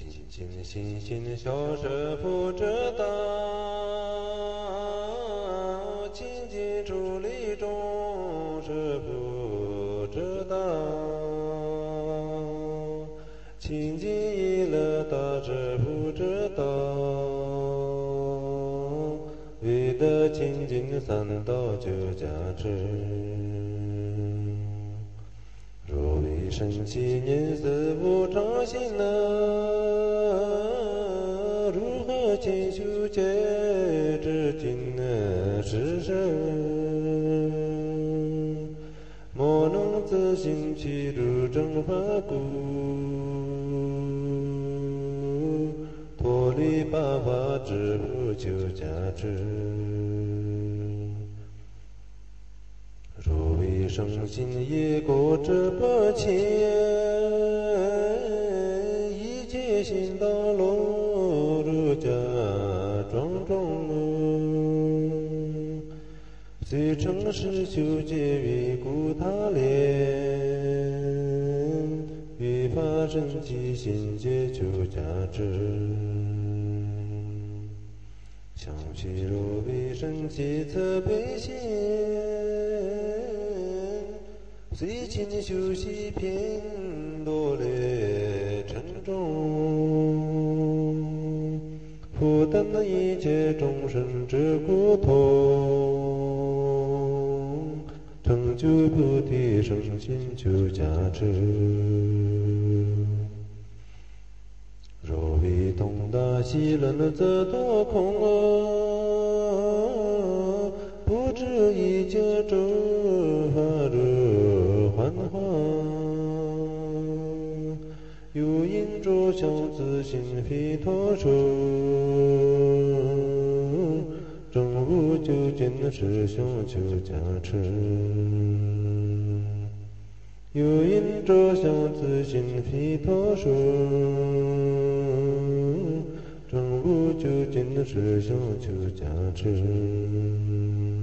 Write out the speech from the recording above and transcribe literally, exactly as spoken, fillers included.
尽心心小事不知道，清净处理众是不知道，清净意乐大是不知道，为得清净三道就加持。若为生起念思无常心呢？如何勤修戒之尽呢？是身莫能自行其入正法故，脱离八法之不求加持。若为生心业果之不勤，一切心道落入家庄中，虽成实修戒为故他怜，于法身起心戒求加持。想去若为生起慈悲心，虽勤修习偏多劣沉重，负担了一切众生之苦痛，成就菩提生心求加持。若为通达习论则多空啊，不知一切诸法如幻化，有因着相自性非脱手，正无究竟实相求加持。有因着相自性非脱手，正无究竟实相求加持。